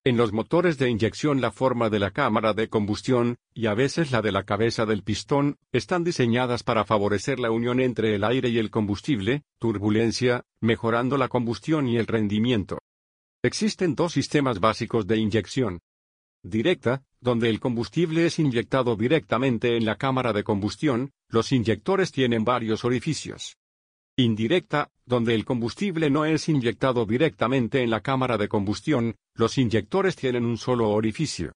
En los motores de inyección la forma de la cámara de combustión, y a veces la de la cabeza del pistón, están diseñadas para favorecer la unión entre el aire y el combustible, turbulencia, mejorando la combustión y el rendimiento. Existen dos sistemas básicos de inyección. Directa, donde el combustible es inyectado directamente en la cámara de combustión, los inyectores tienen varios orificios. Indirecta, donde el combustible no es inyectado directamente en la cámara de combustión, los inyectores tienen un solo orificio.